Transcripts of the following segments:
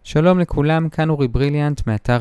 שלום לכולם, כאן אורי בריליאנט מאתר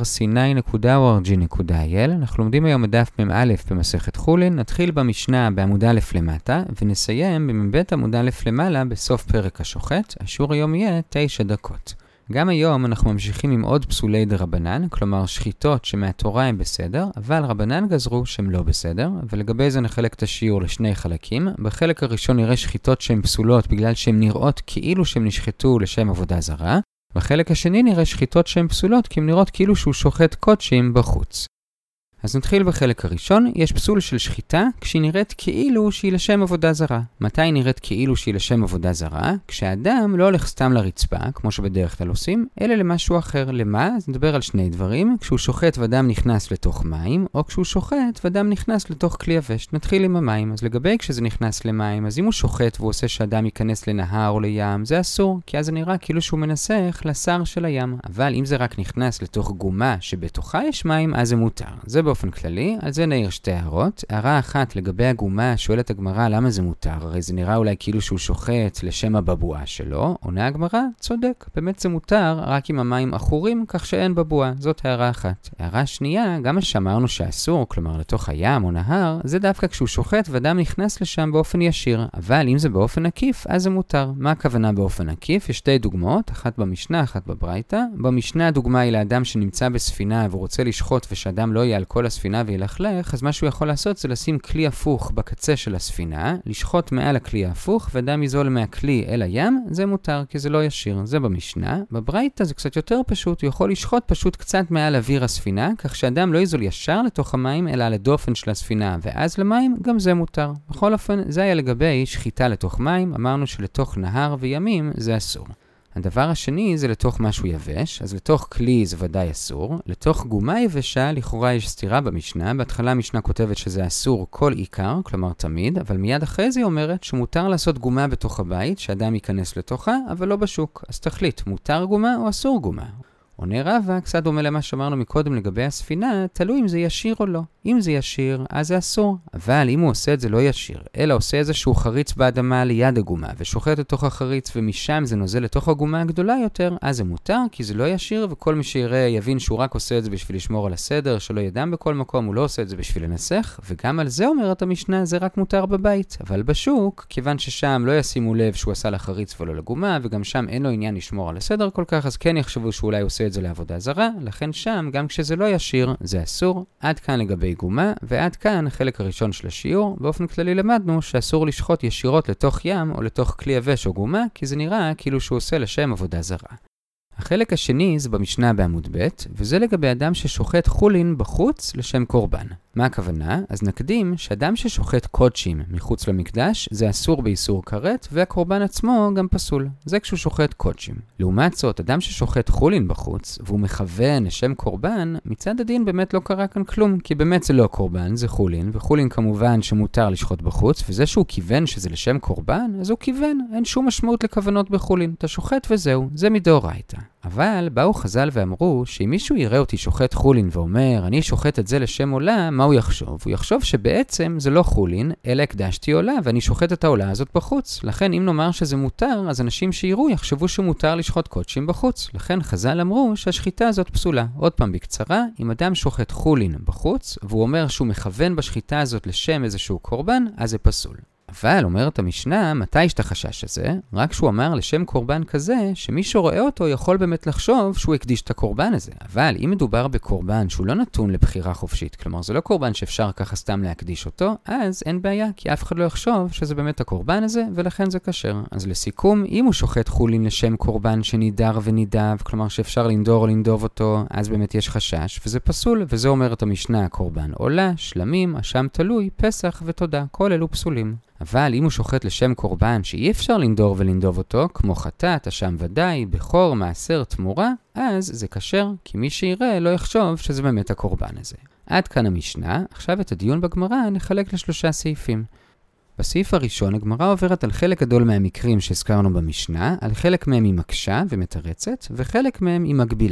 c9.org.il. אנחנו לומדים היום מדף מ"א במסכת חולין. נתחיל במשנה בעמוד א' למטה ונסיים במ"ב עמוד א' למעלה בסוף פרק השוחט. השיעור היום יהיה 9 דקות. גם היום אנחנו ממשיכים עם עוד פסולי דרבנן, כלומר שחיטות שמהתורה הם בסדר, אבל רבנן גזרו שהם לא בסדר, ולגבי זה נחלק את השיעור לשני חלקים. בחלק הראשון נראה שחיטות שהן פסולות בגלל שהן נראות כאילו שהן נשחטו לשם עבודה זרה. בחלק השני נראה שחיטות שהן פסולות כי הן נראות כאילו שהוא שוחט קודשים בחוץ. אז נתחיל בחלק הראשון. יש פסול של שחיטה כשהיא נראית כאילו שהיא לשם עבודה זרה. מתי היא נראית כאילו שהיא לשם עבודה זרה? כשהאדם לא הולך סתם לרצפה, כמו שבדרך כלל עושים, אלא למשהו אחר. למה? אז נדבר על שני דברים. כשהוא שוחט ואדם נכנס לתוך מים, או כשהוא שוחט ואדם נכנס לתוך כלי יבש. נתחיל עם המים. אז לגבי כשזה נכנס למים, אז אם הוא שוחט והוא עושה שאדם ייכנס לנהר או לים, זה אסור, כי אז זה נראה כאילו שהוא מנסח לשר של הים. אבל אם זה רק נכנס לתוך גומה שבתוכה יש מים, אז זה מותר. זה באופן כללי. על זה נעיר שתי הערות. הערה אחת לגבי הגומה, שואלת הגמרא למה זה מותר, הרי זה נראה אולי כאילו שהוא שוחט לשם הבבואה שלו. עונה הגמרא, צודק, באמת זה מותר רק אם המים עכורים כך שאין בבואה. זאת הערה אחת. הערה שנייה, גם מה שאמרנו שאסור, כלומר לתוך הים או נהר, זה דווקא כשהוא שוחט ואדם נכנס לשם באופן ישיר, אבל אם זה באופן עקיף אז זה מותר. מה הכוונה באופן עקיף? יש שתי דוגמאות, אחת במשנה, אחת בברייתא. במשנה הדוגמה היא לאדם שנמצא בספינה והוא רוצה לשחוט ושאדם לא יהיה על כל הספינה וילכלך, אז מה שהוא יכול לעשות זה לשים כלי הפוך בקצה של הספינה, לשחוט מעל הכלי ההפוך, ואדם יזול מהכלי אל הים, זה מותר, כי זה לא ישיר. זה במשנה. בברייתא זה קצת יותר פשוט, הוא יכול לשחוט פשוט קצת מעל אוויר הספינה, כך שאדם לא יזול ישר לתוך המים, אלא לדופן של הספינה, ואז למים, גם זה מותר. בכל אופן, זה היה לגבי שחיטה לתוך מים, אמרנו שלתוך נהר וימים זה אסור. הדבר השני זה לתוך משהו יבש, אז לתוך כלי זה ודאי אסור. לתוך גומה יבשה לכאורה יש סתירה במשנה. בהתחלה המשנה כותבת שזה אסור כל עיקר, כלומר תמיד, אבל מיד אחרי זה היא אומרת שמותר לעשות גומה בתוך הבית, שאדם ייכנס לתוכה, אבל לא בשוק. אז תחליט, מותר גומה או אסור גומה? עונה רבא, קצת דומה למה שאמרנו מקודם לגבי הספינה, תלוי אם זה ישיר או לא. אם זה ישיר, אז זה אסור. אבל אם הוא עושה את זה לא ישיר, אלא עושה איזשהו חריץ באדמה ליד הגומה, ושוחט לתוך החריץ, ומשם זה נוזל לתוך הגומה הגדולה יותר, אז זה מותר, כי זה לא ישיר, וכל מי שיראה יבין שהוא רק עושה את זה בשביל לשמור על הסדר, שלא ידם בכל מקום, הוא לא עושה את זה בשביל לנסח, וגם על זה אומרת המשנה, זה רק מותר בבית. אבל בשוק, כיוון ששם לא ישימו לב שהוא עשה לחריץ ולא לגומה, וגם שם אין לו עניין לשמור על הסדר כל כך, אז כן יחשבו שאולי עושה את זה לעבודה זרה, לכן שם, גם כשזה לא ישיר, זה אסור. עד כאן לגבי גומה, ועד כאן החלק הראשון של השיעור. באופן כללי למדנו שאסור לשחוט ישירות לתוך ים או לתוך כלי יבש או גומה, כי זה נראה כאילו שהוא עושה לשם עבודה זרה. החלק השני זה במשנה בעמוד ב', וזה לגבי אדם ששוחט חולין בחוץ לשם קורבן. מה הכוונה? אז נקדים שאדם ששוחט קודשים מחוץ למקדש זה אסור באיסור כרת, והקורבן עצמו גם פסול. זה כשהוא שוחט קודשים. לעומת זאת, אדם ששוחט חולין בחוץ והוא מכוון לשם קורבן, מצד הדין באמת לא קרה כאן כלום, כי באמת זה לא קורבן, זה חולין, וחולין כמובן שמותר לשחוט בחוץ, וזה שהוא כיוון שזה לשם קורבן, אז הוא כיוון, אין שום משמעות לכוונות בחולין. אתה שוחט וזהו, זה מדאורייתא. אבל באו חז"ל ואמרו שאם מישהו יראה אותי שוחט חולין ואומר אני שוחט את זה לשם עולה, מה הוא יחשוב? הוא יחשוב שבעצם זה לא חולין, אלא הקדשתי עולה ואני שוחט את העולה הזאת בחוץ. לכן אם נאמר שזה מותר, אז אנשים שיראו יחשבו שמותר לשחוט קודשים בחוץ. לכן חז"ל אמרו שהשחיטה הזאת פסולה. עוד פעם בקצרה, אם אדם שוחט חולין בחוץ והוא אומר שהוא מכוון בשחיטה הזאת לשם איזשהו קורבן, אז זה פסול. אבל אומרת המשנה, מתי יש את החשש הזה? רק שהוא אמר לשם קורבן כזה, שמי שרואה אותו יכול באמת לחשוב שהוא הקדיש את הקורבן הזה. אבל אם מדובר בקורבן שהוא לא נתון לבחירה חופשית, כלומר זה לא קורבן שאפשר ככה סתם להקדיש אותו, אז אין בעיה, כי אף אחד לא יחשוב שזה באמת הקורבן הזה, ולכן זה כשר. אז לסיכום, אם הוא שוחט חולין לשם קורבן שנידר ונידב, כלומר שאפשר לנדור או לנדוב אותו, אז באמת יש חשש, וזה פסול, וזה אומרת המשנה, הקורבן עולה, שלמים, אשם תלוי, פסח ותודה, כל אלו פסולים. אבל אם הוא שוחט לשם קורבן שאי אפשר לנדור ולנדוב אותו, כמו חטאת, אשם ודאי, בכור, מעשר, תמורה, אז זה כשר, כי מי שיראה לא יחשוב שזה באמת הקורבן הזה. עד כאן המשנה. עכשיו את הדיון בגמרא נחלק לשלושה סעיפים. בסעיף הראשון הגמרא עוברת על חלק גדול מהמקרים שהזכרנו במשנה, על חלק מהם היא מקשה ומתרצת, וחלק מהם היא מגבילה.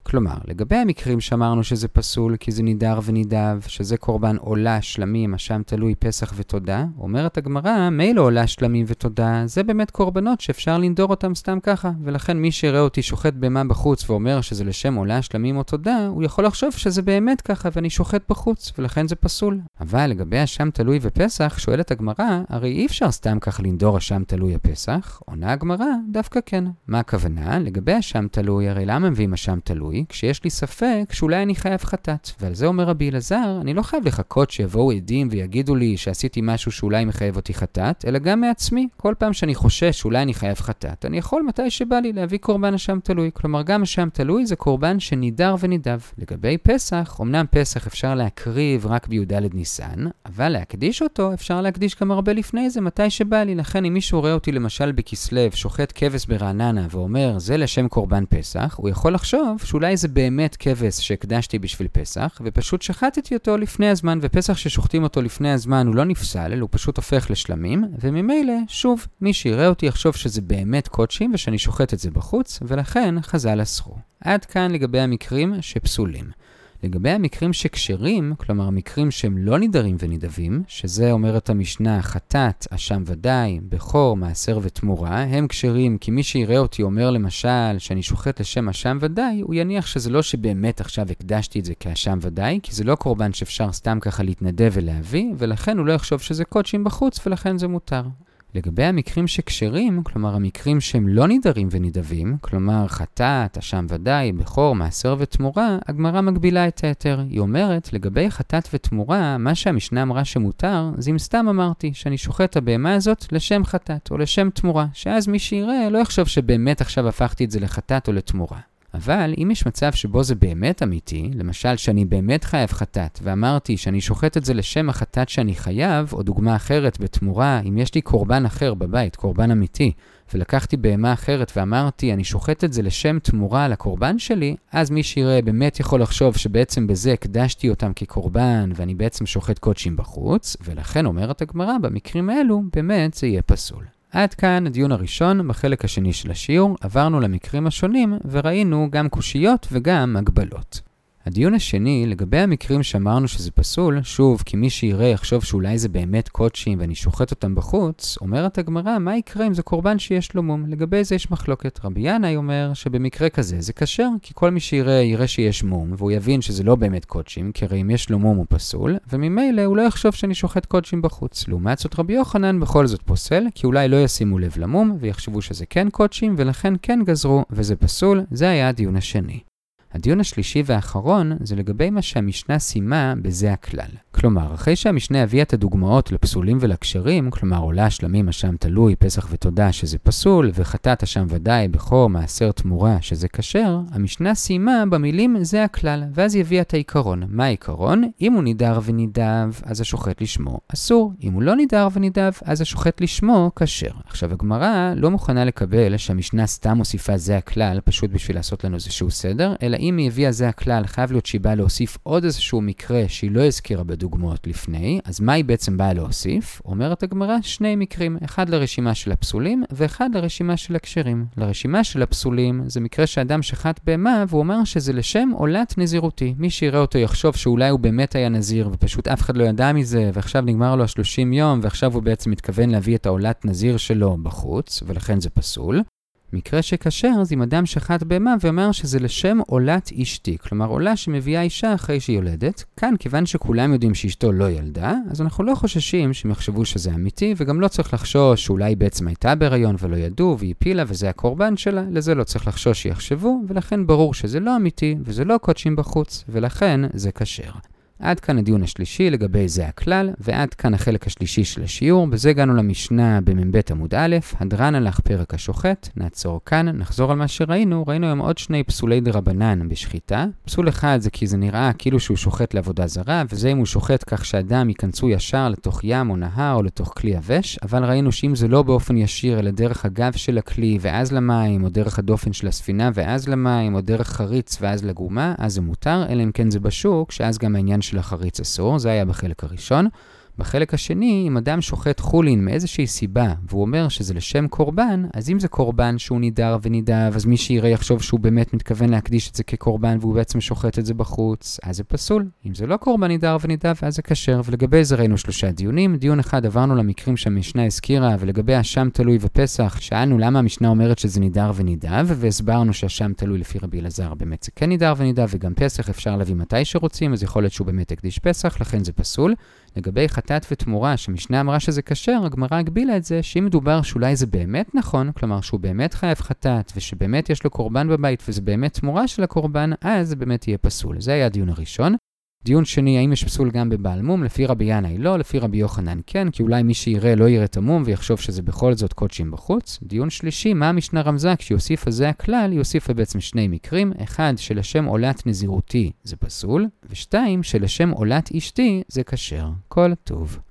כלומר, לגבי המקרים שאמרנו שזה פסול כי זה נידר ונידב, שזה קורבן עולה, שלמים, אשם תלוי, פסח ותודה, אומרת הגמרא, מילא עולה, שלמים ותודה, זה באמת קורבנות שאפשר לנדור אותם סתם ככה, ולכן מי שיראה אותי שוחט בהמה בחוץ ואומר שזה לשם עולה, שלמים או תודה, הוא יכול לחשוב שזה באמת ככה ואני שוחט בחוץ, ולכן זה פסול. אבל לגבי אשם תלוי ופסח, שואלת הגמרא, הרי אי אפשר סתם ככה לנדור אשם תלוי הפסח, עונה הגמרא, דווקא כן. מה הכוונה? לגבי אשם תלוי, הרי למה מביאים אשם תלוי? כשיש לי ספק שאולי אני חייב חטאת. ועל זה אומר רבי אלעזר, אני לא חייב לחכות שיבואו עדים ויגידו לי שעשיתי משהו שאולי מחייב אותי חטאת, אלא גם מעצמי. כל פעם שאני חושש שאולי אני חייב חטאת, אני יכול מתי שבא לי להביא קורבן אשם תלוי. כלומר, גם אשם תלוי זה קורבן שנידר ונידב. לגבי פסח, אמנם פסח אפשר להקריב רק בי"ד ניסן, אבל להקדיש אותו אפשר להקדיש גם הרבה לפני זה, מתי שבא לי. לכן אם מישהו רואה אותי למשל בכסלו, שוחט כבש ברעננה ואומר זה לשם קורבן פסח, הוא יכול לחשוב שאולי זה באמת כבש שהקדשתי בשביל פסח, ופשוט שחטתי אותו לפני הזמן, ופסח ששוחטים אותו לפני הזמן הוא לא נפסל, הוא פשוט הופך לשלמים, וממילא, שוב, מי שיראה אותי יחשוב שזה באמת קודשים ושאני שוחט את זה בחוץ, ולכן חז"ל אסרו. עד כאן לגבי המקרים שפסולים. לגבי המקרים שקשרים, כלומר המקרים שהם לא נידרים ונידבים, שזה אומרת המשנה חטאת, אשם ודאי, בכור, מעשר ותמורה, הם קשרים כי מי שיראה אותי אומר למשל שאני שוחט לשם אשם ודאי, הוא יניח שזה לא שבאמת עכשיו הקדשתי את זה כאשם ודאי, כי זה לא קורבן שאפשר סתם ככה להתנדב ולהביא, ולכן הוא לא יחשוב שזה קודשים בחוץ ולכן זה מותר. לגבי המקרים שקשרים, כלומר המקרים שהם לא נידרים ונידבים, כלומר חטאת, אשם ודאי, בכור, מעשר ותמורה, הגמרא מגבילה את היתר. היא אומרת, לגבי חטאת ותמורה, מה שהמשנה אמרה שמותר, זה אם סתם אמרתי שאני שוחט את הבהמה הזאת לשם חטאת או לשם תמורה, שאז מי שיראה לא יחשוב שבאמת עכשיו הפכתי את זה לחטאת או לתמורה. אבל אם יש מצב שבו זה באמת אמיתי, למשל שאני באמת חייב חטאת, ואמרתי שאני שוחט את זה לשם החטאת שאני חייב, או דוגמה אחרת בתמורה, אם יש לי קורבן אחר בבית, קורבן אמיתי, ולקחתי בהמה אחרת ואמרתי אני שוחט את זה לשם תמורה לקורבן שלי, אז מי שיראה באמת יכול לחשוב שבעצם בזה הקדשתי אותם כקורבן, ואני בעצם שוחט קודשים בחוץ, ולכן אומרת הגמרא, במקרים האלו באמת זה יהיה פסול. עד כאן הדיון הראשון בחלק השני של השיעור, עברנו למקרים השונים וראינו גם קושיות וגם הגבלות. הדיון השני, לגבי המקרים שאמרנו שזה פסול, שוב, כי מי שיראה יחשוב שאולי זה באמת קודשים ואני שוחט אותם בחוץ, אומרת הגמרא, מה יקרה אם זה קורבן שיש לו מום? לגבי זה יש מחלוקת. רבי ינאי אומר שבמקרה כזה זה כשר, כי כל מי שיראה שיש מום, והוא יבין שזה לא באמת קודשים, כי הרי אם יש לו מום הוא פסול, וממילא הוא לא יחשוב שאני שוחט קודשים בחוץ. לעומת זאת רבי יוחנן בכל זאת פוסל, כי אולי לא ישימו לב למום, ויחשבו שזה כן קודשים, ולכן כן גזרו, וזה פסול. זה היה הדיון השני. הדיון השלישי והאחרון זה לגבי מה שהמשנה סיימה בזה הכלל. כלומר, אחרי שהמשנה הביאה את הדוגמאות לפסולים ולקשרים, כלומר עולה, שלמים, אשם תלוי, פסח ותודה שזה פסול, וחטאת אשם ודאי, בכור, מעשר תמורה שזה כשר, המשנה סיימה במילים זה הכלל, ואז היא הביאה את העיקרון. מה העיקרון? אם הוא נידר ונידב, אז השוחט לשמו אסור. אם הוא לא נידר ונידב, אז השוחט לשמו כשר. עכשיו הגמרא לא מוכנה לקבל שהמשנה סתם מוסיפה זה הכלל, פשוט בשביל לעשות לנו איזשהו סדר, אלא אם היא הביאה זה הכלל, חייב להיות שהיא באה להוסיף עוד איזשהו מקרה שהיא לא הזכירה בדוגמאות לפני. אז מה היא בעצם באה להוסיף? אומרת הגמרא שני מקרים, אחד לרשימה של הפסולים ואחד לרשימה של הכשרים. לרשימה של הפסולים זה מקרה שאדם שחט בהמה והוא אומר שזה לשם עולת נזירותי. מי שיראה אותו יחשוב שאולי הוא באמת היה נזיר ופשוט אף אחד לא ידע מזה, ועכשיו נגמר לו 30 יום ועכשיו הוא בעצם מתכוון להביא את העולת נזיר שלו בחוץ, ולכן זה פסול. מקרה שכשר זה אם אדם שחט בהמה ואומר שזה לשם עולת אשתי, כלומר עולה שמביאה אישה אחרי שהיא יולדת. כאן כיוון שכולם יודעים שאשתו לא ילדה, אז אנחנו לא חוששים שהם יחשבו שזה אמיתי, וגם לא צריך לחשוש שאולי בעצם הייתה בהיריון ולא ידעו והיא הפילה וזה הקורבן שלה, לזה לא צריך לחשוש שיחשבו, ולכן ברור שזה לא אמיתי וזה לא קודשים בחוץ, ולכן זה כשר. עד כאן הדיון השלישי לגבי זה הכלל, ועד כאן החלק השלישי של השיעור. בזה הגענו למשנה במ"ב עמוד א', הדרן הלך פרק השוחט. נעצור כאן, נחזור על מה שראינו. ראינו היום עוד שני פסולי דרבנן בשחיטה. פסול אחד זה כי זה נראה כאילו שהוא שוחט לעבודה זרה, וזה אם הוא שוחט כך שאדם ייכנסו ישר לתוך ים או נהר או לתוך כלי יבש, אבל ראינו שאם זה לא באופן ישיר אלא דרך הגב של הכלי ואז למים, או דרך הדופן של הספינה ואז למים, או דרך חריץ ואז לגומה, אז זה מותר, אלא אם כן זה בשוק, שאז גם העניין של החריץ אסור. זה היה בחלק הראשון. בחלק השני, אם אדם שוחט חולין מאיזושהי סיבה, והוא אומר שזה לשם קורבן, אז אם זה קורבן שהוא נידר ונידב, אז מי שיראה יחשוב שהוא באמת מתכוון להקדיש את זה כקורבן, והוא בעצם שוחט את זה בחוץ, אז זה פסול. אם זה לא קורבן נידר ונידב, אז זה כשר. ולגבי זה ראינו 3 דיונים. דיון אחד עברנו למקרים שהמשנה הזכירה, ולגבי אשם תלוי ופסח, שאלנו למה המשנה אומרת שזה נידר ונידב, והסברנו שאשם תלוי לפי רבי אלעזר באמת זה כן נידר ונידב, וגם פסח אפשר להביא מתי שרוצים, אז יכול להיות שהוא באמת הקדיש פסח, לכן זה פסול. לגבי חטאת ותמורה, שהמשנה אמרה שזה כשר, הגמרא הגבילה את זה, שאם מדובר שאולי זה באמת נכון, כלומר שהוא באמת חייב חטאת, ושבאמת יש לו קורבן בבית, וזה באמת תמורה של הקורבן, אז זה באמת יהיה פסול. זה היה הדיון הראשון. דיון שני, האם יש פסול גם בבעל מום? לפי רבי ינאי לא, לפי רבי יוחנן כן, כי אולי מי שיראה לא יראה את המום ויחשוב שזה בכל זאת קודשים בחוץ. דיון שלישי, מה המשנה רמזה? כשיוסיף הזה הכלל, יוסיף בעצם 2 מקרים. 1, שלשם עולת נזירותי זה פסול, ו2, שלשם עולת אשתי זה כשר. כל טוב.